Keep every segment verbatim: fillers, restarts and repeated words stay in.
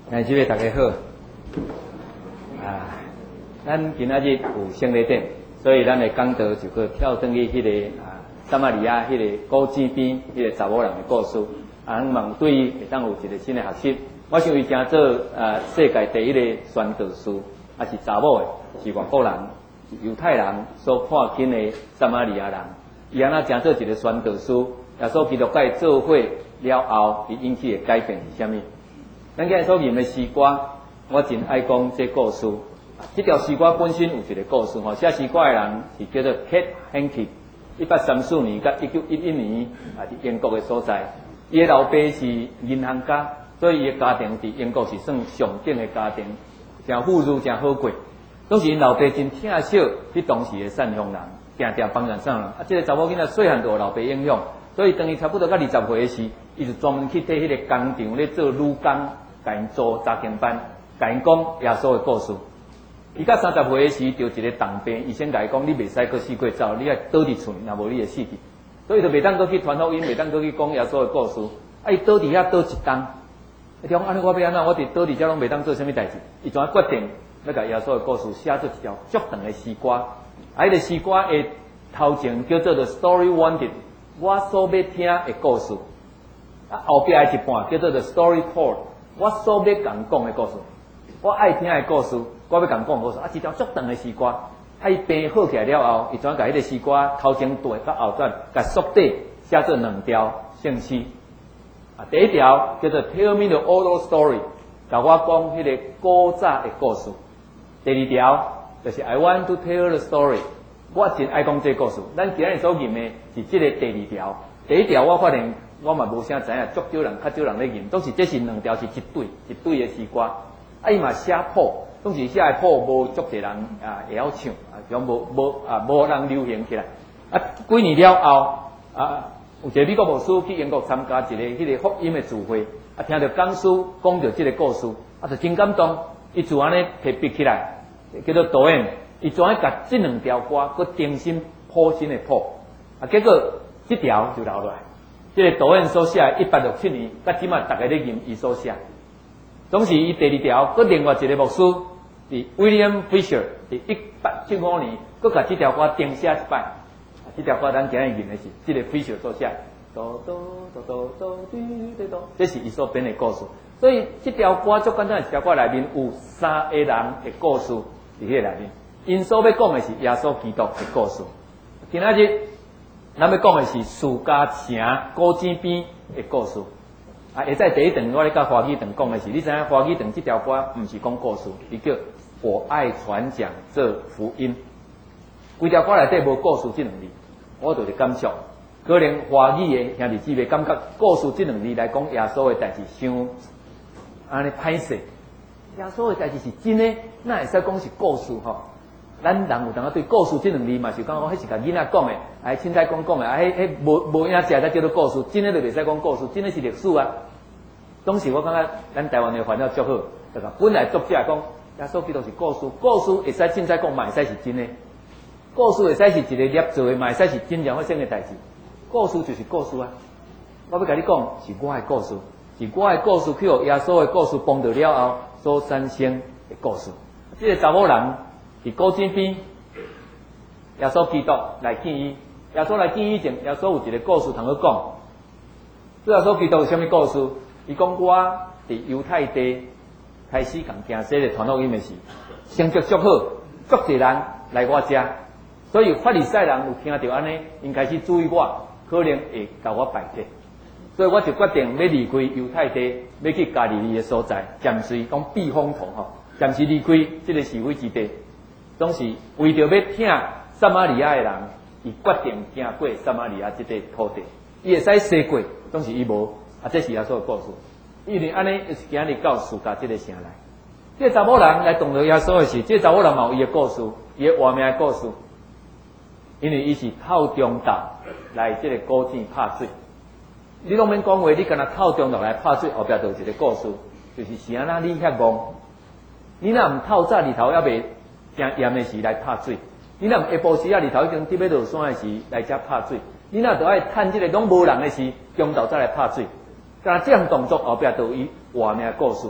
哎，这位大家好，啊，咱今仔日有圣礼典，所以咱的讲道就去跳转去迄、那个啊，撒玛利亚迄个古井边迄个查某人的故事。啊，咱望对伊会当有一个新的学习。我想伊诚做啊世界第一个宣道士，啊是查某的，是外国人，是犹太人所看轻的撒玛利亚人。伊安那诚做一个宣道士，耶稣基督甲伊做伙了后，伊引起的改变是啥物？咱今日所念的诗歌，我真爱讲这故事。这条诗歌本身有一个故事吼，写诗歌的人是叫做 Kate Henke， 一八三四年到一九一一年啊，伫英国的所在。伊的老爸是银行家，所以伊的家庭伫英国是算上等的家庭，诚富裕、诚好过。当时因老爸真疼惜迄当时的善良人，定定帮人善人。啊，这个查某囡仔细汉就有老爸影响，所以当伊差不多到二十岁的时，伊就专门去替迄个工厂咧做女工。甲因做查经班，甲因讲耶稣的故事。伊到三十岁的时，就一个重病，医生甲伊讲：你袂使搁死过走，你要倒伫厝，若无你会死去。所以就袂当搁去传福音，袂当搁去讲耶稣的故事。啊，伊倒伫遐倒一冬，伊讲安尼我要安怎？我伫倒伫遮拢袂当做啥物代志。伊怎啊决定要甲耶稣的故事写做一条足长的诗歌。啊，迄个诗歌的头前叫做 The Story Wanted， 我所要听的故事。啊，后壁的一半叫做 The Story Told。我所要讲讲的故事，我爱听的故事，我要讲讲的故事，啊，一条足长的诗歌。啊，伊病好起来了后，伊怎甲迄个诗歌头前段甲后段，甲缩短写做两条圣诗。啊，第一条叫做 Tell me the old story， 甲我讲迄个古早的故事。第二条就是 I want to tell the story， 我真爱讲这个故事。咱今日所念的是这个第二条。第一条我发现。我嘛无啥知影，足少人、较少人咧念，都是这是两条是一对一对的诗歌。啊，伊嘛写谱，当时写的谱无足侪人啊会晓唱，啊，种无无啊无人流行起来。啊，几年了后啊，有一个美国牧师去英国参加一个迄个福音的聚会，啊，听到讲师讲到这个故事，啊，就真感动。伊就安尼摕笔起来，叫做导演，伊怎样甲这两条歌佮重新谱新的谱，啊，结果这条就留落来。这个导演所写一八六七年，到即马大家咧念伊所写。当时伊第二条，佮另外一个牧师，是 William Fisher， 伫一八七五年，佮甲这条歌重写一摆。这条歌咱今日念的是这个 Fisher 所写。哆哆哆哆哆滴滴哆，这是伊所编的故事。所以这条歌足简单，这条歌内面有三个人的故事伫迄个内面。因所要讲的是耶稣基督的故事。今仔日。咱要讲的是树家城古井边的故事。啊，下在第一段我咧甲花语堂讲的是，你知影花语堂这条歌毋是讲故事，伊叫我爱传讲这福音。规条歌内底无故事这两字，我就是感受，可能华语的兄弟姊妹感觉故事这两字来讲耶稣的代志，伤安尼歹势。耶稣的代志是真的，哪会使讲是故事吼？咱人有当啊对故事这两字嘛，是讲讲迄是甲囡仔讲的，哎，凊彩讲讲的，哎，迄无无影食才叫做故事，真的就袂使讲故事，真的是历史啊。当时我感觉咱台湾的烦恼足好，对吧？本来作者讲耶稣基督是故事，故事会使凊彩讲，嘛会使是真的。故事会使是一个捏造的，嘛会使是真正发生的代志。故事就是故事啊！我要甲你讲，是我的故事，是我的故事，去互耶稣的故事帮到了后所产生的故事。这个查某人。伫古井边，耶稣基督来见伊。耶稣来见伊前，耶稣有一个故事通去讲。这耶稣基督有啥物故事？伊讲我伫犹太地开始共行说的传福音的时，成绩足好，足侪人来我遮，所以法利赛人有听到安尼，因开始注意我，可能会甲我排挤。所以我就决定要离开犹太地，要去加利利的所在，暂时讲避风塘吼，暂时离开这个是非之地。当时为着要听撒玛利亚的人，伊决定行过撒玛利亚这块土地，伊会使西过，当时伊无，啊，这是耶稣的故事。因为安尼就是今日到树家这个城来，这个查某人来动到耶稣的时，这个查某人嘛有伊的故事，伊的活命的故事，因为伊是透中岛来这个古井拍水。你拢免讲话，你干那透中岛来拍水，后壁就有一个故事，就是是安那你遐戆，你若唔透早日头还袂。正炎的时来拍水，你若下晡时啊，日头已经伫要落山的时来遮拍水，你若着爱趁这个拢无人的时，中昼再来拍水。但这样动作后壁就有伊活命的故事。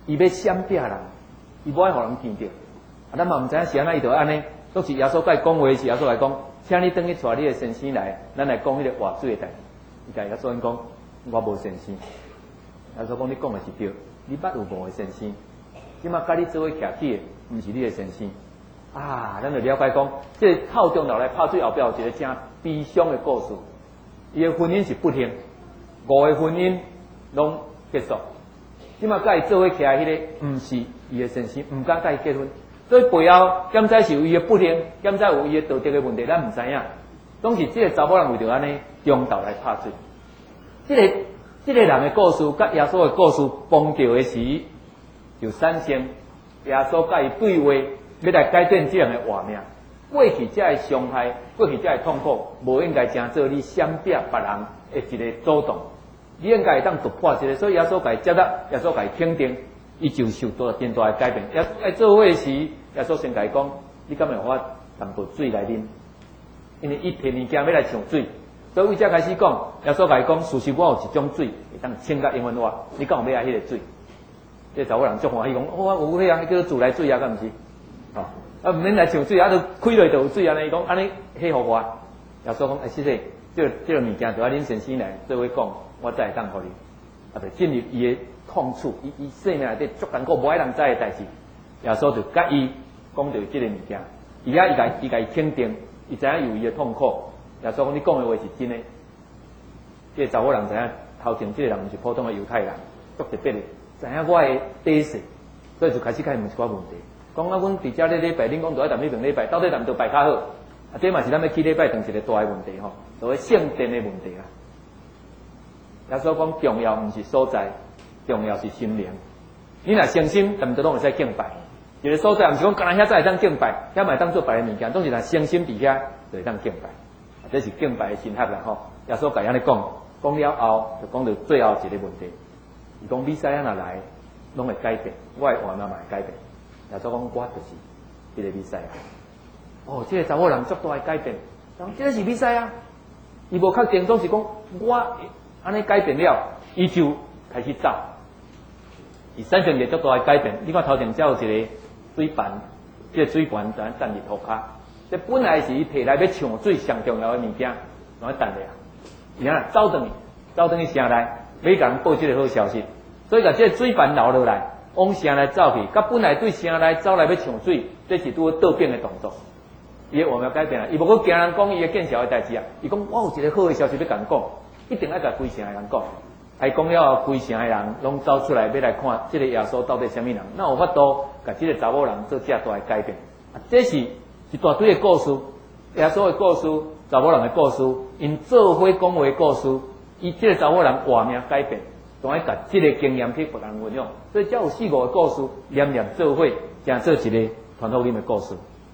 伊要闪避人，伊无爱互人见着。啊，咱嘛毋知影是安那，伊就安尼。都是耶稣甲伊讲话时，耶稣来讲，请你转去带你的先生来，咱来讲迄个活水的代志。伊甲耶稣因讲，我无先生。耶稣讲你讲的是对，你捌有无的先生？即马甲你做伙徛起的，毋是你的先生。啊，咱就了解讲，这个套中落来拍水后壁有一个真悲伤的故事。伊的婚姻是不幸，五个婚姻拢结束。即马甲伊做伙徛迄个，毋是伊的先生，毋敢甲伊结婚。所以背后检在是有伊的不幸，检在有伊的道德的问题，咱毋知影。总是这个查某人为着安尼中道来拍水。这个这个人的故事，甲耶稣的故事碰到的时，就产生耶稣甲伊对话，要来改变这样的画面。过去这的伤害，过去这的痛苦，无应该成做你闪避别人的一个主动。你应该会当突破这个，所以耶稣甲伊接纳，耶稣甲伊肯定。伊就受到真大的改变。耶稣来做伙时，耶稣先甲伊讲：你敢会互我淡薄水来啉？因为伊提物件要来抢水，所以为遮开始讲，耶稣甲伊讲：事实我有一种水，会当清甲永远活。你敢有要爱迄个水？这查某人足欢喜讲：我有迄样叫做自来水啊，敢毋是？哦，啊，毋免来抢水，啊，都开落就有水安尼。伊讲安尼迄互我。耶稣讲：哎，谢谢，这个这个物件就要恁先生来做伙讲，我才会当互你。啊，就进入伊的痛处，伊伊生命内底足艰苦，无爱人知的代志，耶稣就甲伊讲着即个物件，而且伊甲伊甲伊肯定，伊知影有伊的痛苦。耶稣讲你讲的话是真的。即、这个查某人知影头前即个人毋是普通的犹太人，足特别的，知影我的底细，所以就开始甲伊问一寡问题。讲啊，阮伫遮咧礼拜，恁讲倒来踮迄边礼拜，到底踮倒拜较好？啊，这嘛是咱要去礼拜当一个大的问题吼，所谓圣殿的问题啦。耶稣讲重要毋是所在。重要是心灵，你若诚心，踮倒拢会使敬拜。一个所在，毋是讲干那遐才会当敬拜，遐嘛当做别个物件，总是若诚心伫遐就会当敬拜。这是敬拜的心合啦吼。耶稣甲安尼讲，讲了后就讲到最后一个问题。伊讲弥赛亚若来，拢会改变，我的话嘛嘛会改变。耶稣讲我就是迄个弥赛亚。哦，这个查某人足大的改变，讲这个是弥赛亚，伊无确定，总是讲我安尼改变了，伊就开始走。伊产生一个足大的改变。你看头前只有一个水盘，这个水盘就站伫涂骹。这本来是伊摕来要抢水上重要的物件，拢在等咧啊。伊啊走转去，走转去城内，要甲人报这个好消息。所以甲这个水盘留落来，往城内走去。甲本来对城内走来要抢水，这是拄倒变的动作。伊的画面改变了，伊无搁惊人讲伊的见效的代志啊。伊讲我有一个好的消息要甲人讲，一定要甲规城的人讲。还讲了后，规城的人拢走出来要来看这个耶稣到底什么人？那有法度甲这个查某人做这大的改变？啊，这是一大堆的故事，耶稣的故事，查某人的故事，因做伙讲话的故事，伊这个查某人画面改变，总爱甲这个经验去别人分享，所以才有四五个故事连连做伙，才做一个传福音的故事。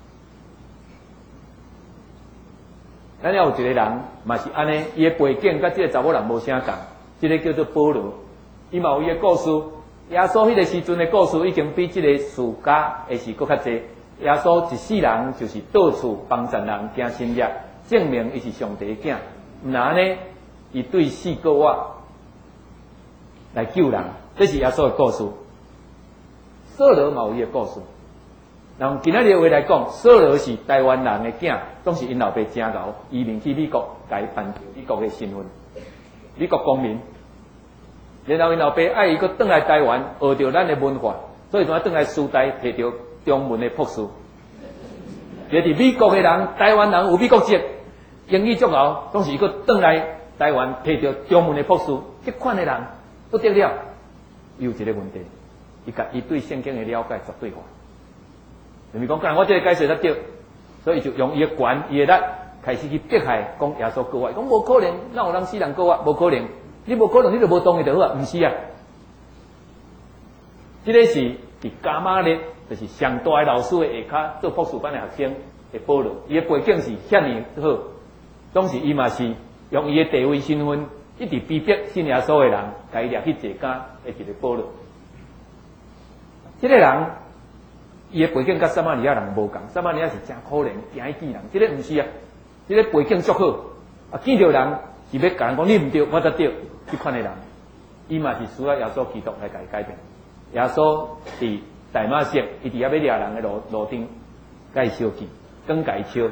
咱了有一个人嘛是安尼，伊的背景甲这个查某人无啥共。这个叫做保罗，伊嘛有伊个故事。耶稣迄个时阵的故事已经比这个事假的是搁较济。耶稣一世人就是到处帮助人行神业，证明伊是上帝的囝。毋然安尼，伊对死过活来救人，这是耶稣的故事。扫罗嘛有伊个故事。用今仔日话来讲，扫罗是台湾人的囝，总是因老爸真牛，移民去美国，甲伊办美国的身份。美国公民，然后因老爸爱伊，佮转来台湾学着咱的文化，所以才转来师大摕着中文的博士。就是美国的人，台湾人有美国籍，英语足牛，总是佮转来台湾摕着中文的博士。这款的人不得了，有一个问题，伊甲伊对圣经的了解绝对化。就是讲，干我这个解释得对，所以就用伊的权、伊的力。开始去迫害，讲耶稣告我，讲无可能，哪有人死人告我？无可能，你无可能，你就无当伊就好啊？毋是啊，这个是伫加马列，就是上大的老师的下骹做博士班的学生的保罗，伊的背景是遐尼好，总是伊嘛是用伊的地位身份，一直逼迫信耶稣的人，甲伊掠去坐监的一个保罗。这个人，伊的背景甲撒玛利亚人无共，撒玛利亚是真可怜，惊伊见人，这个毋是啊。这个背景足好，啊见到人是要甲人讲你毋对，我则对，这款的人，伊嘛是需要耶稣基督来甲伊改变。 耶稣伫大马色，伊伫遐要掠人的路路顶，甲伊相见，刚甲伊笑。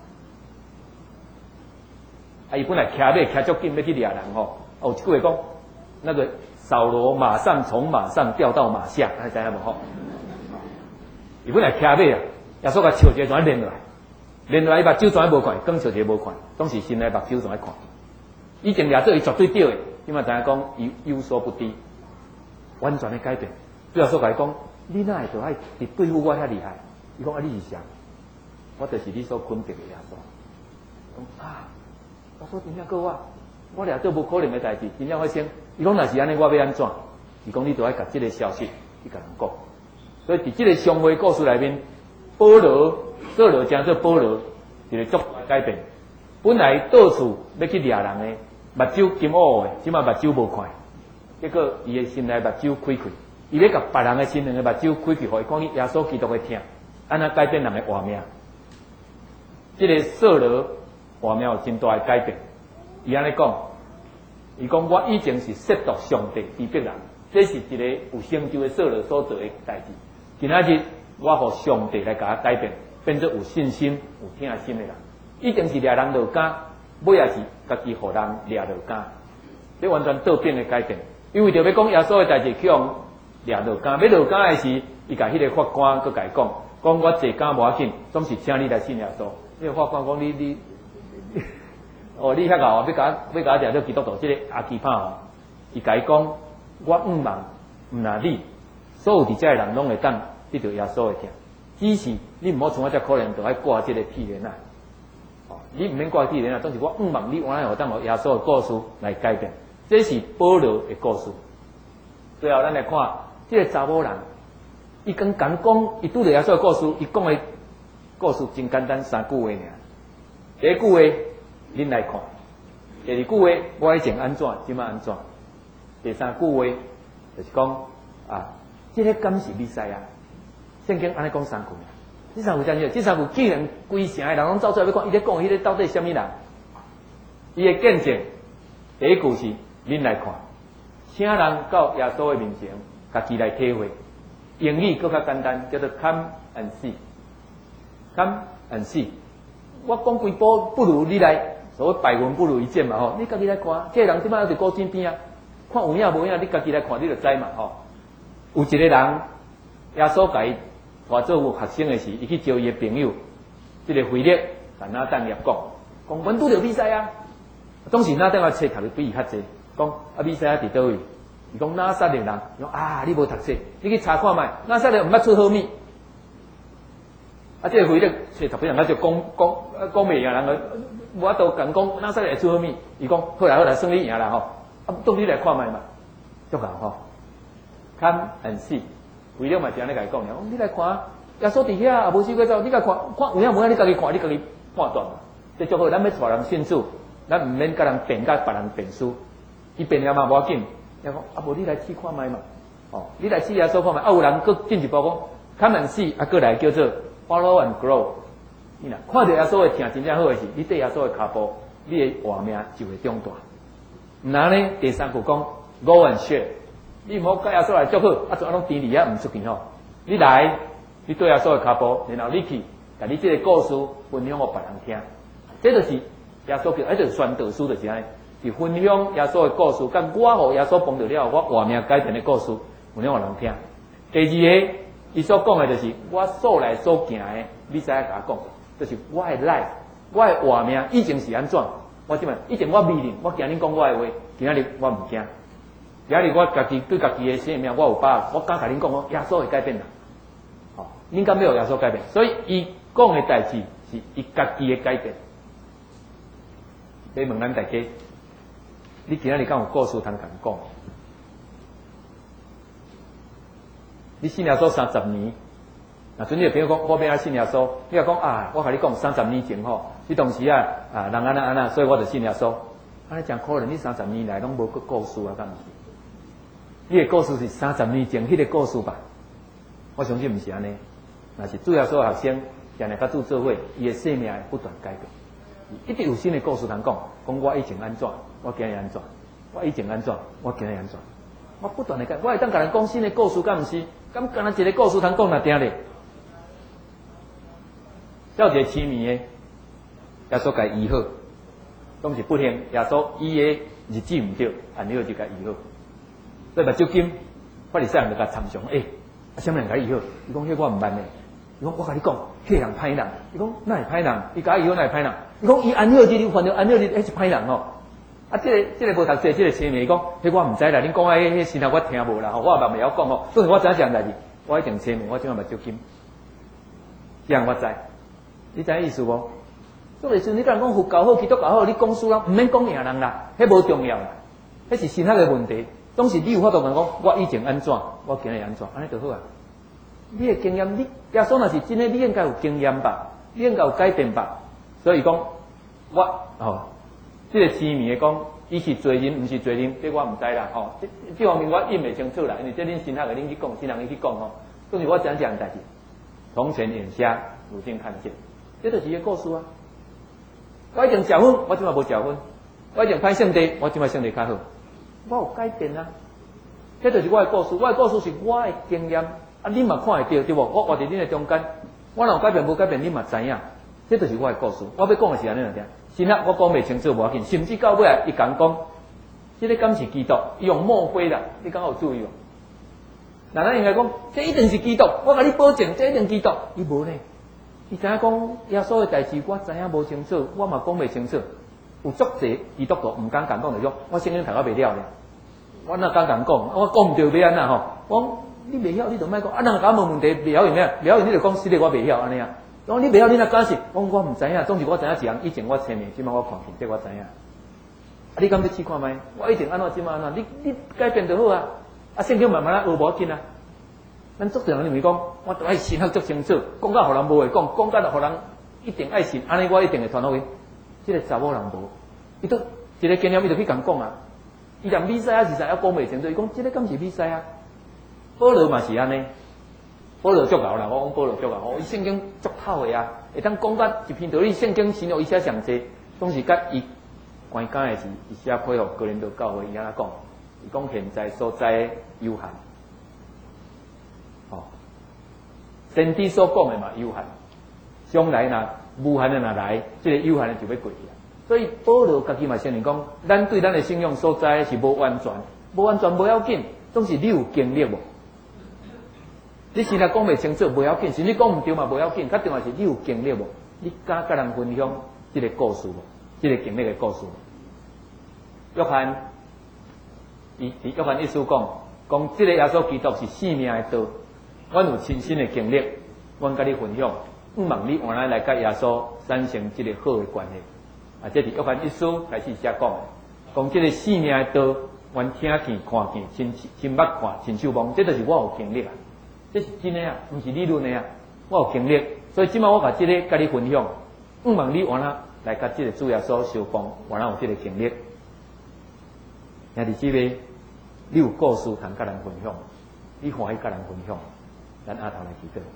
啊，伊本来骑马骑足紧要去掠人吼，哦，一句话讲，那个扫罗马上从马上掉到马下，还知影无吼？伊本来骑马啊，耶稣甲笑一个，全连落来，连落来伊目睭全无看，光笑一个无看，当时心内目睭全看。以前掠做伊绝对对的，伊嘛知影讲伊有所不敌，完全的改变。耶稣甲伊讲，你哪会就爱伫对付我遐厉害？伊讲啊，你是谁？我就是你所肯定的耶稣。讲啊。我说真正够我，我俩做无可能的代志，真正发生。伊讲若是安尼，我要安怎？伊讲你都要甲这个消息去甲人讲。所以伫这个上回故事内面，保罗、扫罗将做保罗，一个足改变。本来到处要去掠人的，目睭金乌的，即马目睭无看，结果伊的心内目睭开开，伊要甲别人的心灵的目睭开开，互伊看见耶稣基督的听，安那改变人的活命。这个扫罗。画面有真大的改变。伊安尼讲，伊讲我以前是亵渎上帝、逼迫人，这是一个有成就的扫罗所做的代志。今仔日我互上帝来甲我改变，变做有信心、有听心的人。以前是掠人落竿，尾也是家己互人掠落竿，这完全倒变的改变。因为着要讲耶稣的代志，去互掠落竿，要落竿的时，伊甲迄个法官佮甲伊讲，讲我坐竿无要紧，总是请你来信耶稣。迄个法官讲你你。哦，你遐个要甲要甲我食做基督徒，即、这个阿基帕哦，伊甲伊讲，我毋茫毋若你，所有伫遮的人拢会当得到耶稣的听，只是你毋好像我遮可怜，就爱挂即个屁莲啊！哦，你毋免挂屁莲啊，总是我毋茫你，我哪会当互耶稣的故事来改变？这是保罗的故事。最后，咱来看即、这个查某人，伊刚刚讲，伊拄着耶稣的故事，伊讲的故事真简单，三句话尔。第一句话，恁来看；第二句话，我以前安怎，即摆安怎；第三句话，就是讲啊，这个敢是弥赛亚？圣经安尼讲三句，这三句真少，这三句既然规城的人拢走出来要看，伊咧讲迄个到底是啥物人？伊的见证，第一句是恁来看，请人到耶稣的面前，家己来体会。英语更较简单，叫做 come and see，come and see。我讲规波不如你来，所谓百闻不如一见嘛吼，你家己来看，这个人即摆喺伫古井边啊，看有影无影，你家己来看，你就知嘛吼。有一个人，耶稣甲伊带做学生的时，伊去招伊的朋友，即、这个腓力，甲拿当业讲，讲阮拄着比赛啊。当时拿当个册读的比伊较济，讲啊比赛啊伫倒位？伊讲拿撒勒人，伊讲啊你无读册，你去查看觅，拿撒勒毋捌出好物。啊，这个回咧，所以特别人家就讲讲讲袂赢人个，无法度讲讲，哪使会出好物？伊讲好来好来，算你赢啦吼，啊，到你来看卖嘛，足够吼。Come and see，回了嘛是安尼甲伊讲，讲你来看，耶稣伫遐也无死过走，你甲看看有影无影，你家己看，你家己判断嘛。这足好，咱要带人信主，咱毋免甲人辩甲别人辩输，伊辩了嘛无要紧，伊讲啊无你来试看卖嘛，哦，你来试耶稣看卖，啊有人佫进一步讲 Come and see，啊佫来叫做。Follow and grow， 你若看到耶稣的听真正好的是，你对耶稣的脚步，你的活命就会长大。然后呢，第三句讲 Go and share， 你唔好甲耶稣来祝福，啊，就安拢甜梨啊，唔出去吼。你来，你对耶稣的脚步，然后你去，甲你这个故事分享给别人听，这就是耶稣叫，迄就是宣道书就是安尼，是分享耶稣的故事，甲我互耶稣帮到了，我活命改变的故事分享给人听。第二个。伊所讲的就是我所来所行的，你使甲我讲，就是我的 life， 我的活命以前是安怎？我即摆以前我未认，我今日讲我的话，今仔日我唔惊，今仔日我家己对家己的生命我有把握，我敢甲恁讲，我耶稣会改变人，吼、哦，恁敢要有耶稣改变？所以伊讲的代志是伊家己的改变。要问咱大家，你今仔日敢有故事通甲人讲？你信耶稣三十年，那阵你的朋友讲，我要爱信耶稣，你若讲啊，我甲你讲三十年前吼，你当时啊啊人安那安那，所以我就信耶稣。安尼讲可能你三十年来拢无个故事啊，敢毋是？你的故事是三十年前迄个故事吧？我相信毋是安尼。若是主耶稣的学生，常来甲主做伙，伊的生命会不断改变，一定有新的故事通讲。讲我以前安怎，我今日安怎；我以前安怎，我今日安怎。 我不断的讲，我会当甲人讲新的故事，敢毋是？敢敢若一个故事通讲若定咧？叫一个痴迷的，耶稣甲医好，拢是不幸。耶稣医的日子毋对，按了就甲医好。所以目睭金，法利赛人就甲参详，诶、欸，啊，什么人甲医好？伊讲，迄我毋捌呢。伊讲，我甲你讲，迄人歹人。伊讲，哪会歹人？伊甲医好哪会歹人？伊讲，伊安了日，你犯着安了日，迄是歹人哦。啊，这个这个无读册，这个青面讲，迄我毋知啦。恁讲啊，迄迄先头我听无啦，吼，我嘛袂晓讲吼。当然我知影这样代志，我一定青面，我即马目睭金，这样我知。你知意思无？做类似你甲人讲佛教好、基督教好，你讲书啦，毋免讲赢人啦，迄无重要啦，迄是心态的问题。当时你有法度讲，我以前安怎，我今日安怎，安尼就好啊。你的经验，你耶稣若是真诶，你应该有经验吧？你应该有改变吧？所以讲，我哦，这个痴迷的讲，伊是罪人，毋是罪人，这我毋知啦。吼、哦，这这方面我印袂清楚啦，因为这恁新学的恁去讲，新人去讲吼。当时我讲这样代志，从前眼瞎，如今看见。这就是一个故事啊！我已经食薰，我即马无食薰；我已经歹圣地，我即马圣地较好。我有改变啊！这就是我的故事，我的故事是我的经验啊！你嘛看会到对无？我活伫恁的中间，我若有改变无改变，你嘛知影。这就是我的故事。我要讲的是安尼两点。现在我讲袂清楚无要紧，甚至到尾啊，伊讲讲，这个敢是基督？伊用墨灰啦，你敢有注意无？那咱应该讲，这一定是基督，我甲你保证，这一定基督。伊无呢？伊知影讲耶稣的代志，我知影无清楚，我嘛讲袂清楚。有足侪基督徒毋敢讲讲就讲，我圣经读到袂了咧，我哪敢讲讲？我讲毋对要安那吼？我你袂晓，你就莫讲。啊，人甲问问题袂晓用咩？袂晓用你就讲实力我袂晓安尼啊。讲你袂晓，你哪敢是？我我毋知影，总是我知影一样。以前我前面，即摆我看见，这我知影。啊，你敢要试看觅？我一定安怎即摆安怎？你你改变就好啊！啊，圣经慢慢啊学无要紧啊。咱足多人认为讲，我都爱信学足清楚，讲到互人无会讲，讲到互人一定爱信，安尼我一定会传落去。这个查某人无，伊都一个经验，伊就去共讲啊。伊连比赛啊是啥，还讲袂清楚。伊讲这个敢是比赛啊？保罗嘛是安尼，保罗足够啦，我讲保罗足够，伊圣经足透的啊，会当讲到一篇道理，圣经形容伊写上济，拢是甲伊关键的是，伊写配合个人道教会伊安怎讲？伊讲现在所在有限。哦，先知所讲的嘛有限，将来若无限的若来，这个有限的就要过去啊。所以保罗家己嘛承认讲，咱对咱的信仰所在是无完全，无完全无要紧，总是你有经历无？你现在讲袂清楚无要紧，甚至讲毋对嘛无要紧，较重要是你有经历无？你敢甲人分享这个故事无？这个经历的故事。约翰，伊伊约翰一书讲，讲这个耶稣基督是生命的道。阮有亲身的经历，阮甲你分享，毋望你换来来甲耶稣产生这个好的关系。啊，这是约翰一书开始写讲，讲这个生命的道，阮听见、看见、亲亲目看、亲手摸，这就是我有经历啊，这是真的啊，毋是理论的啊，我有经历，所以即摆我甲这个甲你分享，毋望你换来来甲这个主耶稣相帮，换来有这个经历。兄弟姊妹，你有故事通甲人分享，你欢喜甲人分享。咱阿头来祈祷，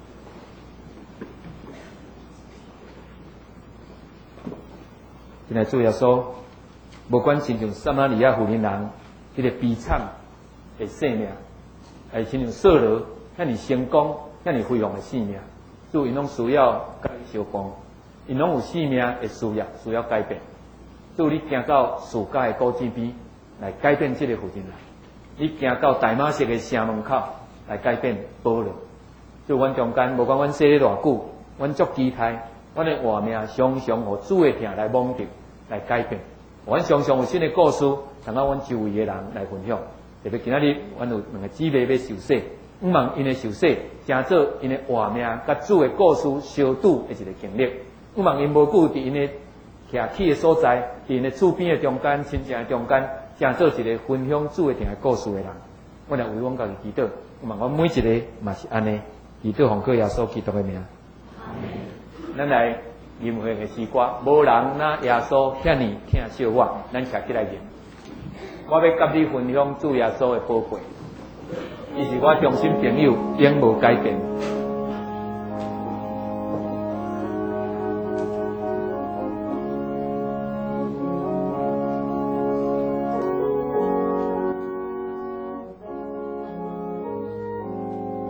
现在主耶稣，无管亲像撒玛利亚妇人人，迄个悲惨的生命，还是亲像扫罗遐尼成功、遐尼辉煌的生命，主因拢需要甲你相帮，因拢有生命的需要，需要改变。主你行到自家的古井边来改变这个妇人人，你行到大马色的城门口。来改变保罗，就阮中间，无管阮说咧偌久，阮足期待，阮的活命常常互主的疼来蒙着，来改变。阮常常有新的故事，通到阮周围的人来分享。特别今仔日，阮有两个姊妹要受洗，毋望因的受洗，成做因的活命甲主的故事相拄的一个经历。毋望因无久伫因的徛起的所在，伫因的厝边的中间、亲戚的中间，成做一个分享主的疼的故事的人。我来为阮家己祈祷。望我每一个嘛是安尼，祈祷奉靠耶稣基督的名。咱来吟会的诗歌，无人那耶稣遐尼疼惜我，咱徛起来吟。我要甲你分享主耶稣的宝贵，伊是我忠心朋友，永无改变。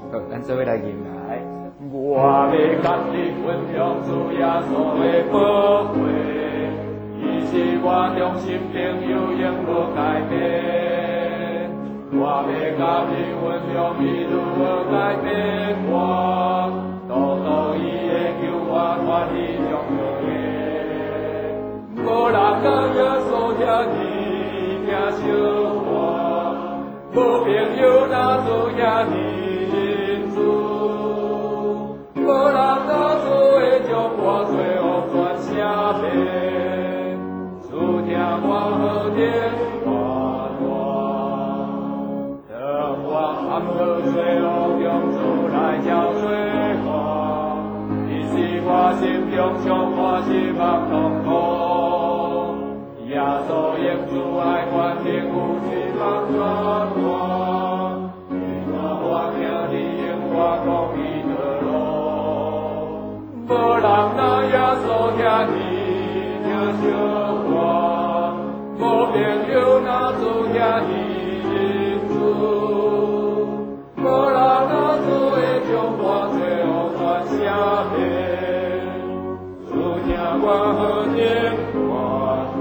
好，咱做伙来吟来。 我要甲你分享主耶稣的宝贝，伊是我中心朋友，永无改变。我要甲你分享伊如何改变我，多多伊会救我脱离中罪的。无人甲耶稣遐尼疼惜我，无朋友哪做遐尼认主。无人哪做会将我最后全写遍，只听我好听话话，等我暗落最后用主来交最我，伊是我心中上我希望痛苦，耶稣应主爱关定有希望转我，你我我听你应我讲伊的路。无人哪耶稣遐尼疼惜我，无朋友哪做遐尼认主，无人哪做会将我最后全写遍，只听我好听话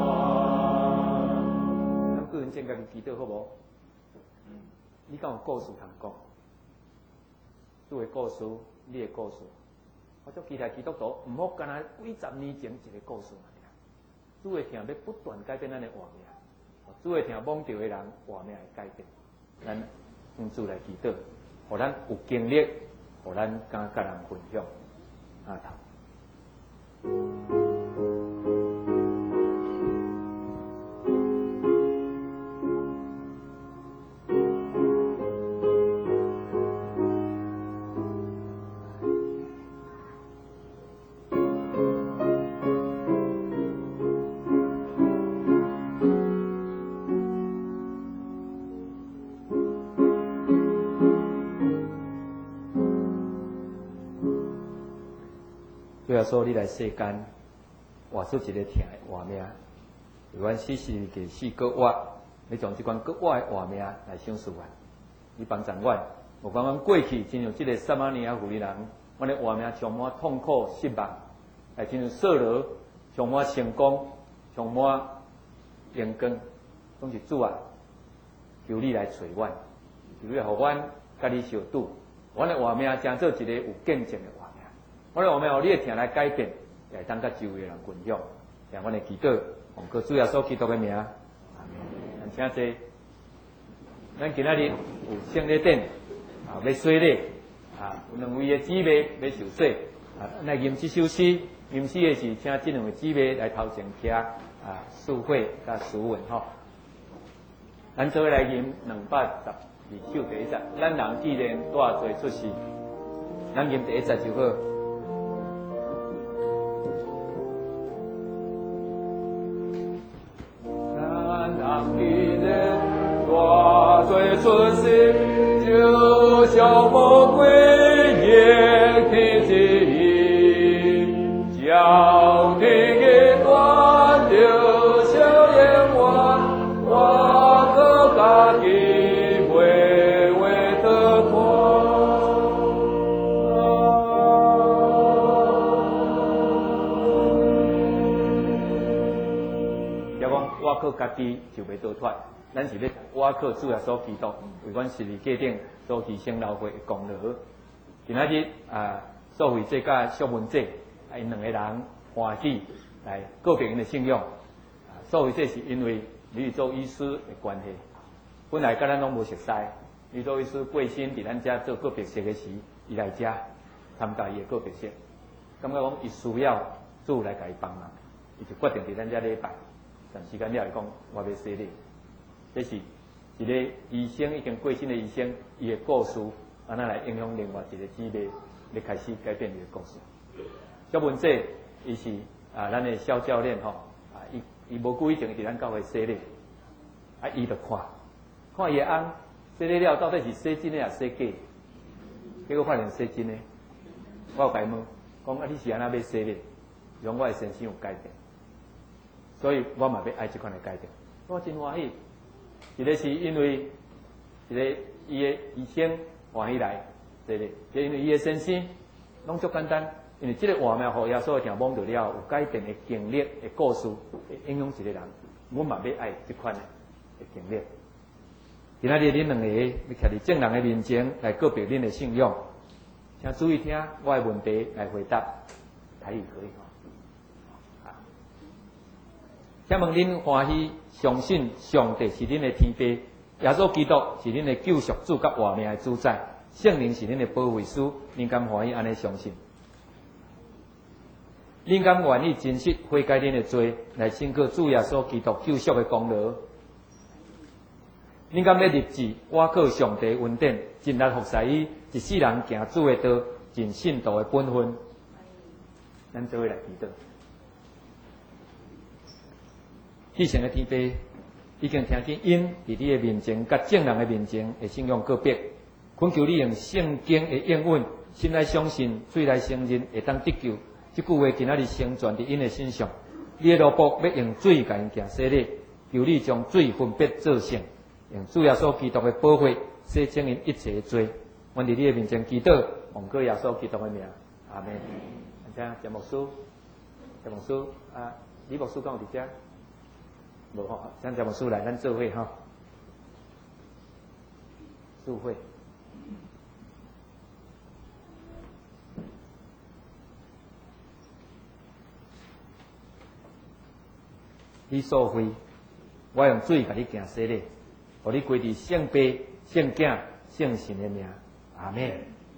话。 咱个人先家己祈祷好无？你敢有故事通讲？主的故事，你的故事。我足期待基督徒毋好干那几十年前一个故事嘛。主会听要不断改变咱的画面，主会听蒙着的人画面会改变。咱用主来祈祷，互咱有经历，互咱敢甲人分享。啊头。主要说你来世间，画出一个疼的画面，有阮死时第四个我，你从这款个我的画面来想事我，你帮助我，无讲阮过去进入这个撒玛利亚妇人，阮的画面充满痛苦失望，来进入扫罗，充满成功，充满阳光，拢是主啊，求你来找阮，求你互阮甲你相拄，阮的画面成做一个有见证的画面。我哋画面，互你的听来改变，也会当甲周围的人分享。让阮的祈祷，奉靠主耶稣基督的名。咱请坐。咱今仔日有圣礼典啊，要洗礼啊，有两位的姊妹要受洗啊。咱来吟这首诗，吟诗的是请这两位姊妹来头前徛啊，素慧甲苏文吼。咱做伙来吟两百十二首第一节。咱人既然大罪出世，咱吟第一节就好。 大罪出世，就像魔鬼也提起，叫你的断流小眼弯，我可家己微微的光。要讲我可家己就袂倒脱。咱是要我靠主耶稣基督为阮十字架顶所牺牲流血的功劳。今仔日啊，所谓这甲淑文姐，啊，因两个人欢喜来告别因的信仰。啊，所谓这是因为你做医师的关系，本来甲咱拢无熟悉。你做医师过身伫咱遮做告别式的时，伊来遮参加伊的告别式，感觉讲伊需要主来甲伊帮忙，伊就决定伫咱遮礼拜。但时间了来讲，我要洗礼。这是一个医生已经过身的医生，伊的故事，安那来影响另外一个姊妹，要开始改变伊的故事。小文姐，伊是啊，咱的小教练吼，啊，伊伊无久以前伫咱教会洗礼，啊，伊就看，看伊的翁洗礼了，到底是洗真的还是洗假？结果发现洗真的，我有甲伊问，讲啊，你是安那要洗礼？让我的身心有改变，所以我嘛要爱这款的改变，我真欢喜。一个是因为一个伊的医生欢喜来， 这个，就因为伊的先生拢足简单，因为这个画面互耶稣听摸到了有改变的经历的故事，会影响一个人。我嘛要爱这款的经历。今仔日恁两个要徛伫正人的面前来告别恁的信仰，请注意听我的问题来回答，台语可以吼。啊，请问恁欢喜相信上帝是恁的天父，耶稣基督是恁的救赎主甲活命的主宰，圣灵是恁的保惠师，恁敢欢喜安尼相信？恁敢愿意真实悔改恁的罪，来信靠主耶稣基督救赎的功劳？恁敢要立志，我靠上帝恩典，尽力服侍伊，一世人行主的道，尽信徒的本分。咱做伙来祈祷。至诚的天父，已经听见因伫你的面前，甲正人的面前的信仰告别，恳求你用圣经的应允，心来相信，嘴来承认，会当得救。这句话今仔日成全伫因的身上。你的罗卜要用水甲因行洗礼，求你将水分别做圣。用主耶稣基督的保护，洗清因一切的罪。我伫你的面前祈祷，奉靠耶稣基督的名，阿门。请陈牧师，陈牧师啊，李牧师敢有伫遮？无吼，请陈牧师来咱做伙吼，做伙。你所会，我用水甲你行洗礼。互你归伫圣父、圣子、圣神的名，阿门。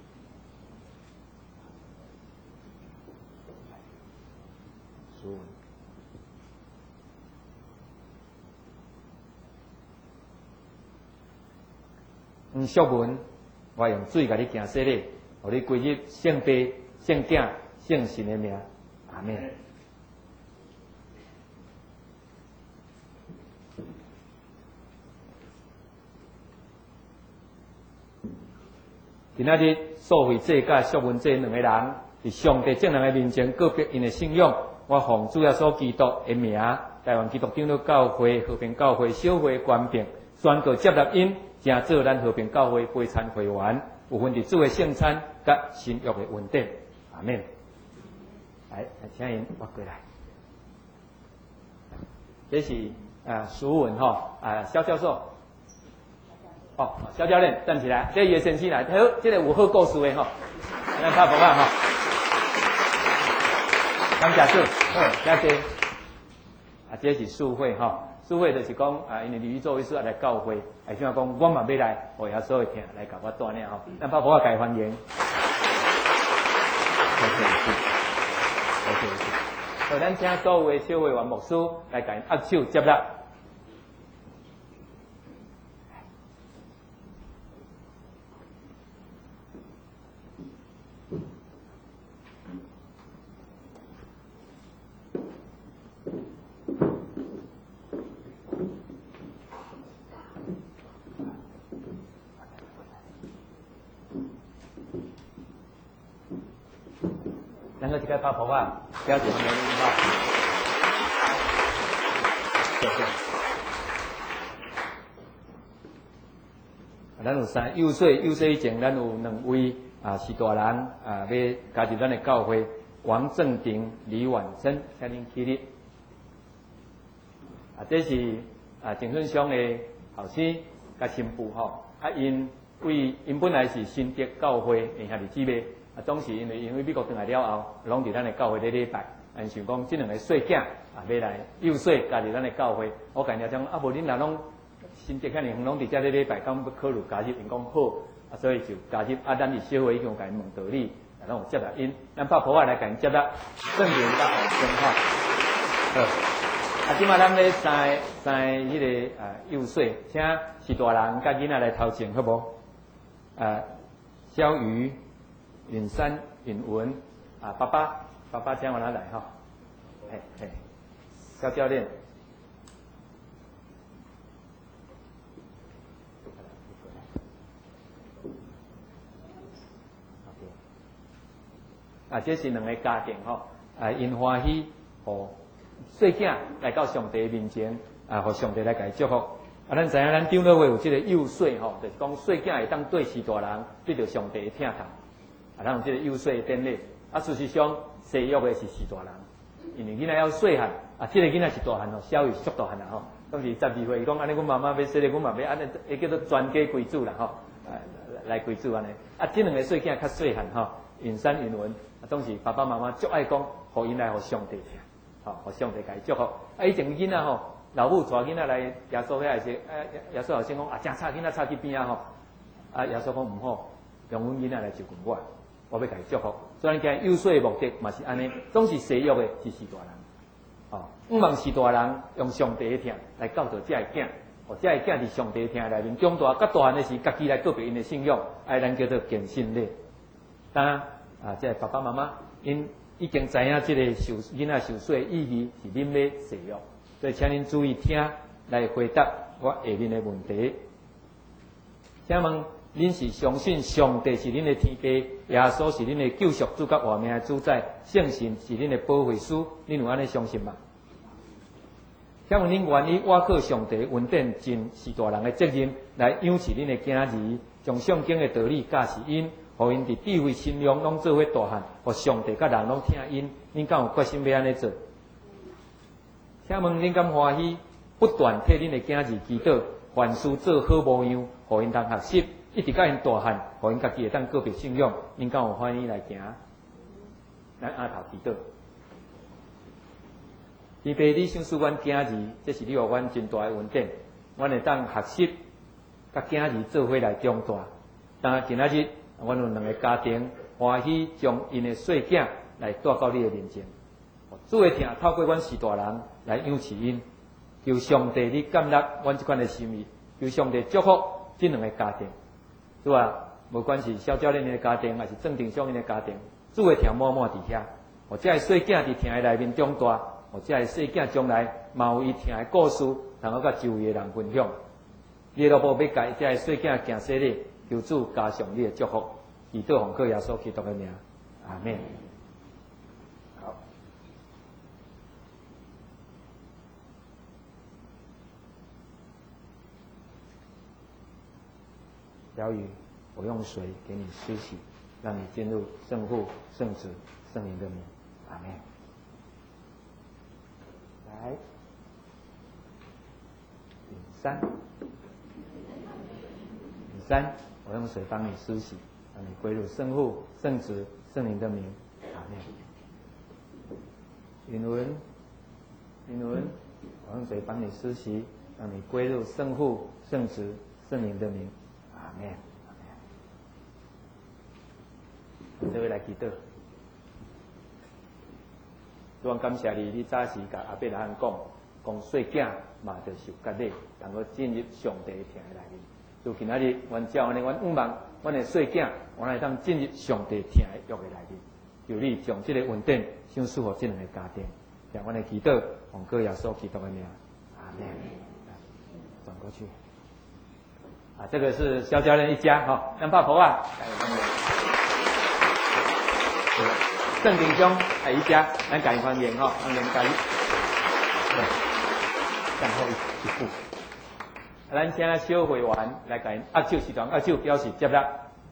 黄淑文，我用水甲你行洗礼，互你归入圣父、圣子、圣神的名，阿门。今仔日素慧姐甲淑文姐两个人伫上帝正人的面前告别因的信仰。我奉主耶稣基督的名，台湾基督长老教会、和平教会小会官兵宣告接纳因，正做咱和平教会陪餐会员，有份伫主的圣餐甲新约的恩典。阿门。来，请因活过来。这是啊，苏文吼啊，肖教授。哦，肖教练站起来，这叶先生来，好，这个有好故事的吼，咱拍拍拍吼，感谢主，好，谢谢。啊，这是素会吼，素会就是讲啊，因为李做医师来教会，还想讲我嘛要来，我遐所有听来甲我锻炼吼，咱拍拍拍，家欢迎。谢谢主，谢谢主。好，咱请所有的小会员牧师来甲因握手接纳。咱个一个拍婆啊，标准的哈，谢谢。咱有三幼岁，幼岁以前咱有两位啊是大人啊，要加入咱的教会，王正廷、李婉珍，请恁起立。啊，这是啊郑顺祥的后生甲新妇吼，啊因为因本来是新德教会的兄弟姊妹。啊，当时因为因为美国回来了后，拢伫咱的教会咧礼拜，啊，想讲这两个细囝啊，要来幼岁加入咱的教会。我甲因讲，啊，无恁若拢新德遐尔远，拢伫遮咧礼拜，敢要考虑加入？因讲好，啊，所以就加入。啊，咱伫小会已经甲因问道理，啊，拢有接纳因。咱拍婆仔来甲因接纳，正面甲后生哈。好，啊，即马咱咧三三迄个啊幼岁，请是大人甲囡仔来头前，好无？啊，小鱼。允山、允文啊，爸爸，爸爸请我拿来哈，嘿嘿，肖教练，啊，这是两个家庭吼，啊，因欢喜，互细囝来到上帝面前，啊，互上帝来甲伊祝福。 啊，咱知影咱长老会有即个幼岁吼，就是讲细囝会当对士大人得到上帝的疼痛，啊，咱有即个幼岁的典礼。啊，事实上，西约的是士大人，因为囡仔要细汉，啊，即、這個囡仔是大汉吼，稍微足大汉啦吼。当时十二岁，伊讲安尼，阮妈妈要生咧，阮嘛要安尼，会叫做全家归主啦吼，啊，来归主安尼。啊，即两个细囝较细汉吼，云山云文，啊，当时爸爸妈妈足爱讲，互因来互上帝听，吼，互上帝甲伊祝福。啊，以前囡仔吼。老母带囡仔来耶稣遐时，啊耶稣后生讲啊，正差囡仔差去边啊吼，啊耶稣讲毋好，用阮囡仔来就近我，我要甲伊祝福。所以讲幼岁的目的嘛是安尼，总是西约的是士大人，哦，毋望士大人用上帝的听来教导这个囝，或这个囝伫上帝的听内面长大，较大汉的时家己来告别因的信仰，爱咱叫做建信礼。当然啊，这爸爸妈妈因已经知影这个受囡仔受洗的意义是啉咧西约。所以，请您注意听，来回答我下面的问题。请问，您是相信上帝是恁的天父，耶稣是恁的救赎主甲活命的主宰，圣神是恁的保惠师，恁有安尼相信吗？请问，恁愿意倚靠上帝稳定尽士大人的责任，来养饲恁的囝儿，将圣经的道理教示因，互因伫智慧、信仰拢做伙大汉，互上帝甲人拢听因，恁敢有决心要安尼做？请问恁敢欢喜不断替恁的囝儿祈祷，凡事做好模样，互因当学习，一直甲因大汉，互因家己会当告别信仰，恁敢有欢喜来行？咱阿头祈祷，天父，你赏赐阮囝儿，这是你互阮真大的恩典，阮会当学习，甲囝儿做伙来长大。当今仔日，阮有两个家庭欢喜将因的细囝来带到你的面前。主会听透过阮士大人来养饲因，求上帝你感纳阮这款的心意，求上帝祝福这两个家庭，主啊，无管是小教练的家庭，还是正定上因的家庭，主会听默默伫遐，或者系细囝伫听的内面长大，或者系细囝将来嘛有伊听的故事，能够甲周围的人分享。你老婆要甲这细囝行洗礼，求主加上你的祝福，祈祷奉靠耶稣基督的名，阿门。小雨，我用水给你施洗，让你进入圣父、圣子、圣灵的名。阿门。来，顶三，顶三，我用水帮你施洗，让你归入圣父、圣子、圣灵的名。阿门。允文，允文，我用水帮你施洗，让你归入圣父、圣子、圣灵的名。阿门。这位来祈祷，主，感谢你，你早时甲阿伯来讲，讲细囝嘛着受割礼，能够进入上帝的听的内面。就今仔日，阮照安尼，阮盼望阮的细囝，阮来当进入上帝听的约的内面。求你将这个稳定赏赐予这两个家庭，让阮的祈祷奉靠耶稣基督的名。阿门。转过去。啊，这个是肖家人一家哈，让爸婆啊，郑鼎兄还一家，咱感欢迎哈，欢迎感，对，向后一步。咱现在小会员来感握手时段，握手表示接纳。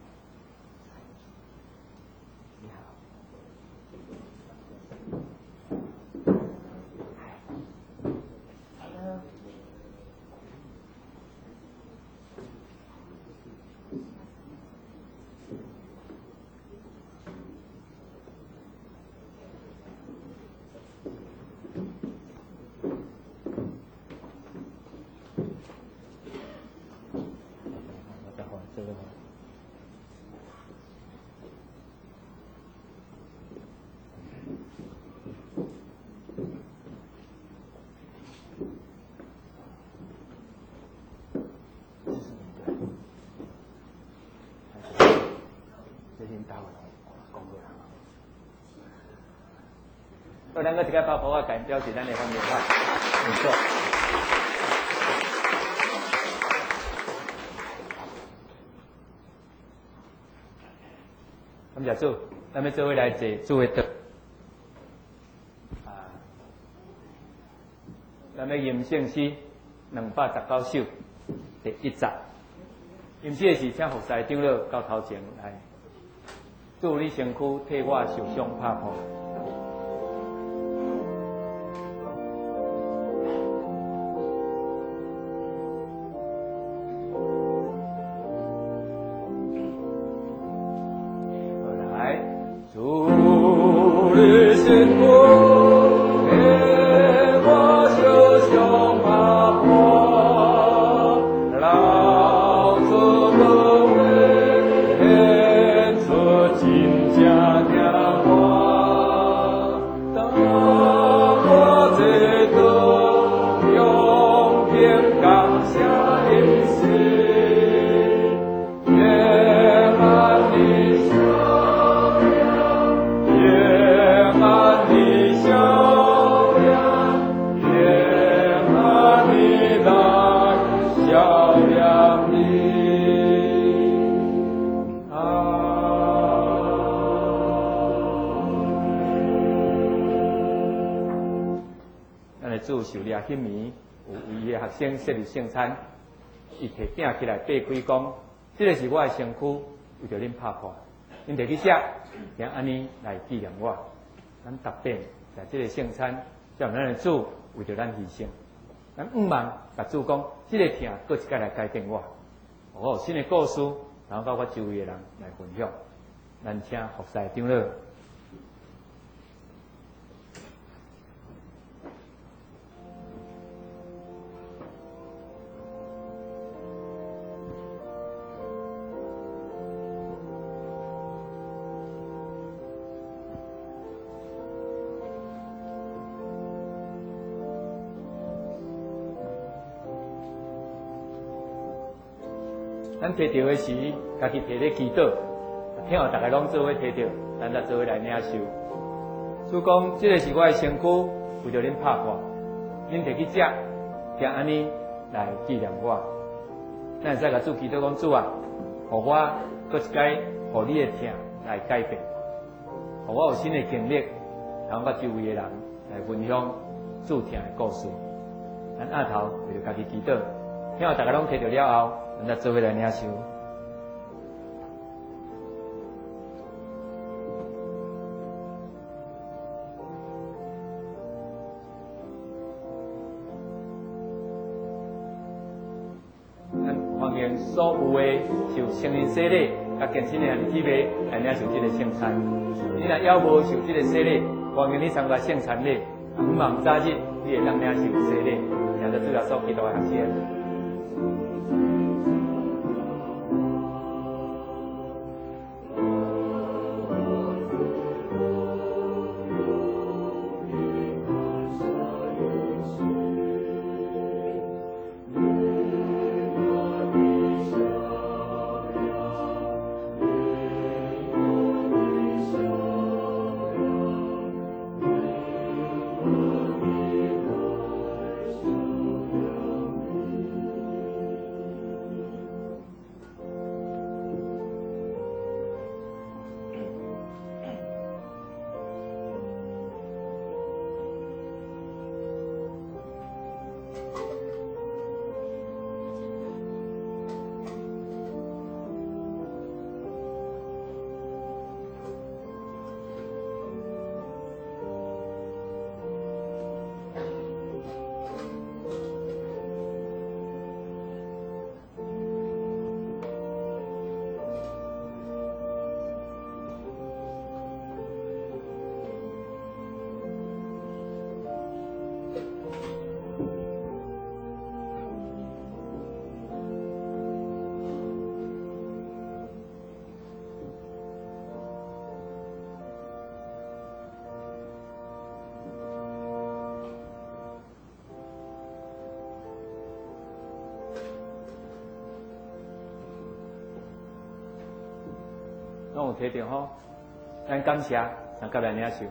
所以咱个一个包包啊，改标是咱的方面话，没错。感谢主，咱们做伙来坐，做伙得啊，咱们吟圣诗两百十九首， 第一集。因这是请服侍长老到头前来，祝你身躯替我受伤拍破。来，祝你身躯。主受掠迄暝，有位伊学生设立圣餐，伊摕饼起来擘开讲，这个是我的身躯，为着恁拍破，恁摕去食，并安尼来纪念我。咱特点在这个圣餐，叫咱的主为着咱牺牲。咱毋茫甲主讲，这个疼，搁一届来改变我，我有新的故事，然后甲我周围的人来分享。咱请服侍长老。咱摕到的时，家己摕咧祈祷，听后大家拢做伙摕到，咱才做伙来领受。主讲，这个是我的身躯，为着恁拍破，恁摕去食，并安尼来纪念我。咱会使甲主祈祷讲，主啊，互我搁一届，互你的疼来改变，互我有新的经历，通甲周围的人来分享主疼的故事。咱下头为着家己祈祷，听后大家拢摕到了后。咱再做伙来领受。咱欢迎所有的受成人洗礼、甲健身的兄弟姊妹来领受这个圣餐。你若还无受这个洗礼，欢迎你参加圣餐礼。毋忙早日，你会当领受洗礼，然后主要所基督的学生。拢有摕到吼，咱感谢，咱甲来领受。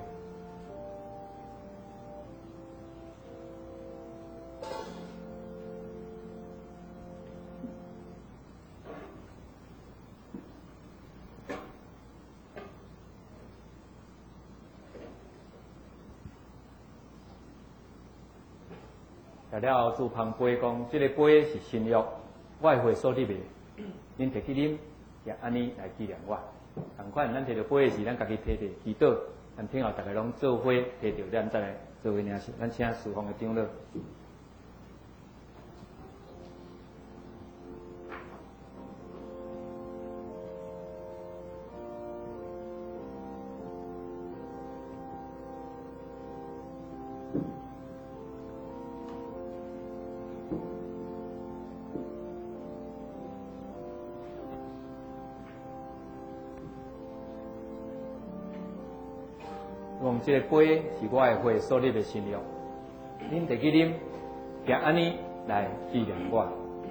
来了后，主旁杯讲，这个杯是新约， 我会所立的，恁摕去啉，也安尼来纪念我。同款，咱摕到杯的时，咱家己摕伫祈祷，咱听后大家拢做伙摕到，咱再来做伙领事。咱请侍奉的长老。用这个杯是我的会所立的信用，恁摕去啉，也安尼来纪念我。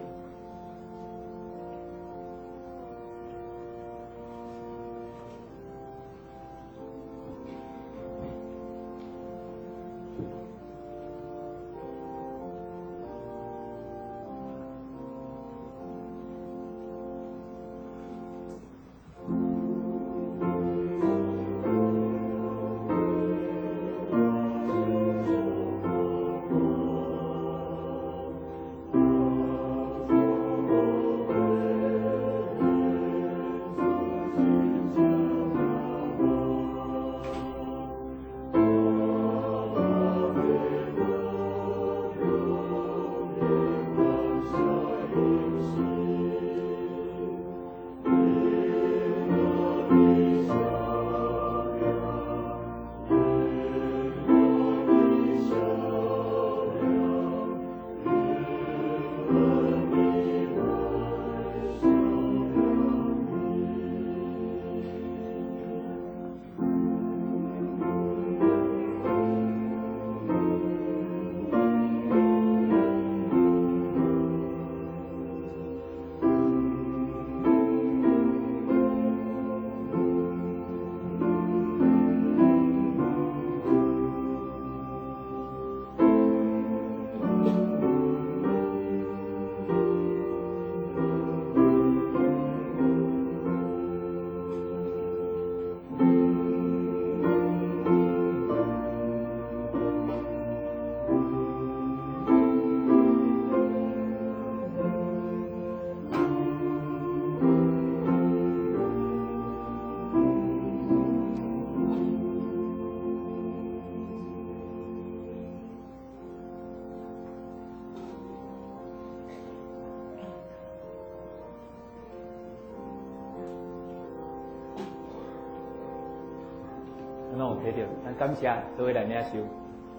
咱拢有摕到，咱感谢做伙来领受。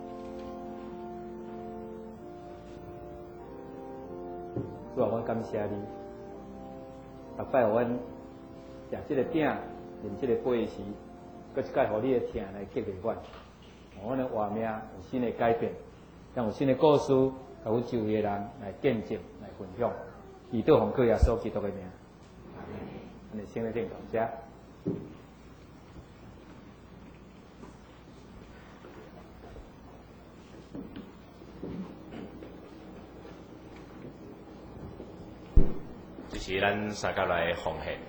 主啊，我感谢你，逐摆互阮食即个鼎、饮即个杯时，搁一摆互你的疼来激励阮，互阮的活命有新的改变，让有新的故事，甲阮周围的人来见证、来分享。祈祷奉靠耶稣基督的名，安尼先来点感谢。 这是咱三甲来奉献。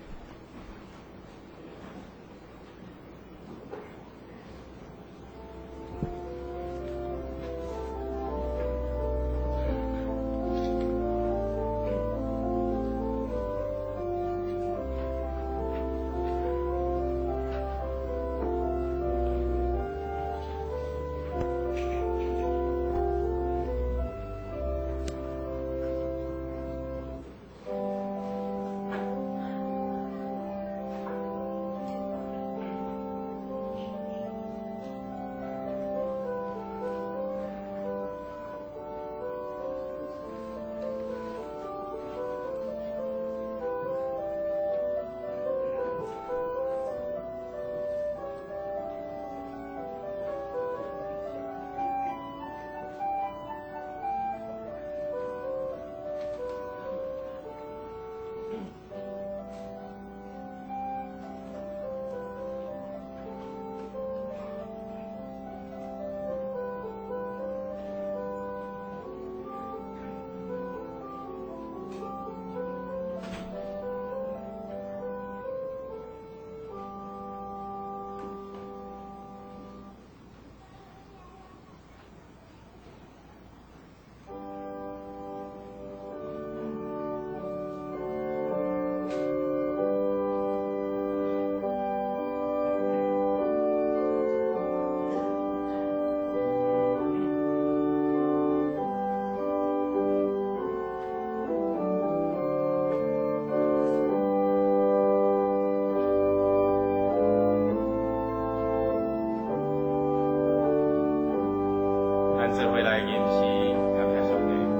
来吟诗，感谢上帝。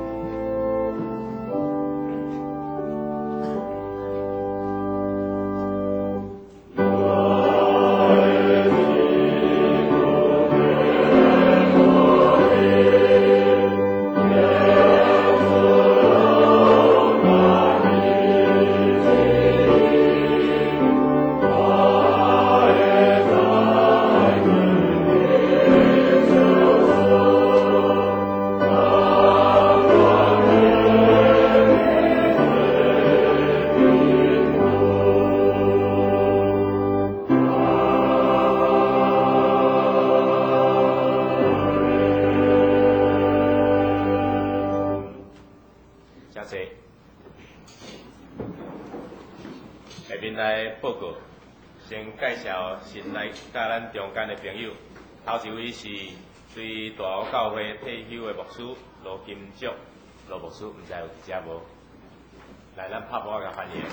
下面来报告，先介绍新来甲咱中间的朋友。头一位是对大湖教会退休的牧师罗金竹，罗牧师，毋知有伫遮无？来，咱拍鼓甲欢迎。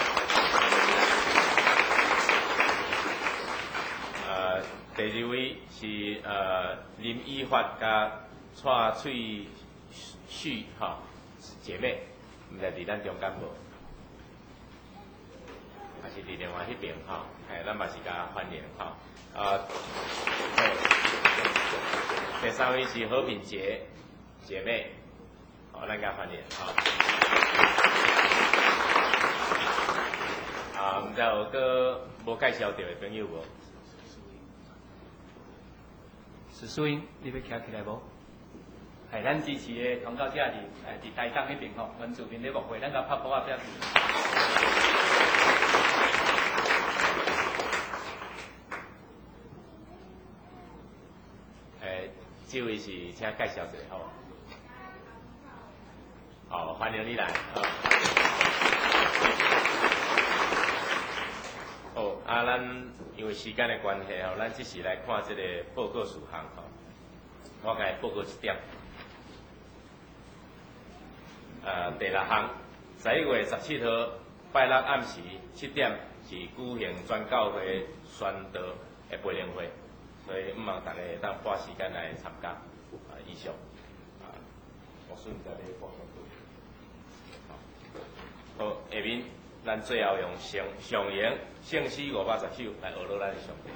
呃，第二位是呃林依发甲蔡翠旭哈姐妹，毋知伫咱中间无？还是伫另外迄边哈，哎，咱嘛是甲欢迎哈。啊，第三位是何品杰姐妹，好，咱甲欢迎哈。啊，毋知有个无介绍到的朋友无？ 史淑英，你要徛起来无？系咱支持的通告者伫诶伫台港迄边吼，原住民咧牧会，咱甲拍鼓啊表示。诶，这位是请介绍一下好。好，欢迎你来。好，啊，咱因为时间的关系吼，咱只是来看这个报告事项吼。我甲报告一点。呃，第六项，十一月十七号拜六暗时七点是举行全教会宣道的培灵会，所以毋望大家当拨时间来参加。啊，以上啊，我顺在咧报告。好，下面咱最后用上上言圣诗五百十首来学乐咱的上帝。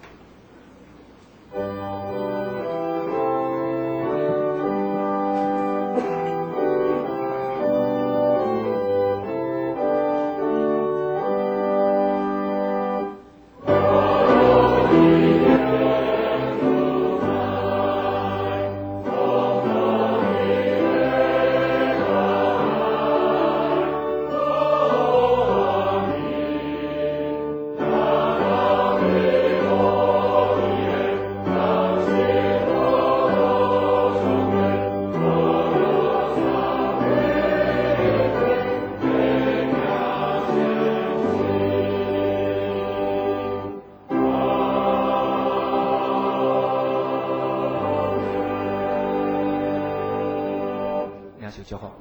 祝福，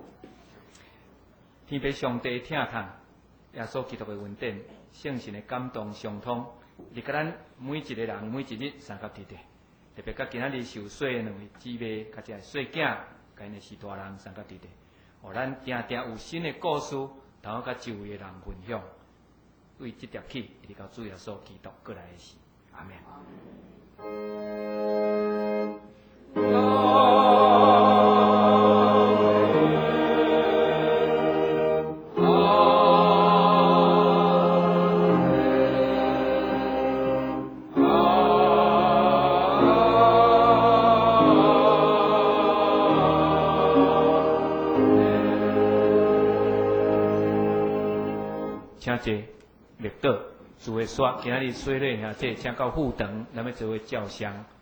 天父上帝听叹，耶稣基督的恩典，圣神的感动相通，你甲咱每一个人每一日三角地地，特别甲今仔日受洗的两位姊妹，甲这细囝，甲因的是大人三角地地，互咱定定有新的故事，同甲周围的人分享。为这条起，一直到主耶稣基督过来的时，阿门。请坐，列倒，主的刷，今仔日洗礼兄弟请到副堂，咱要做伙照相。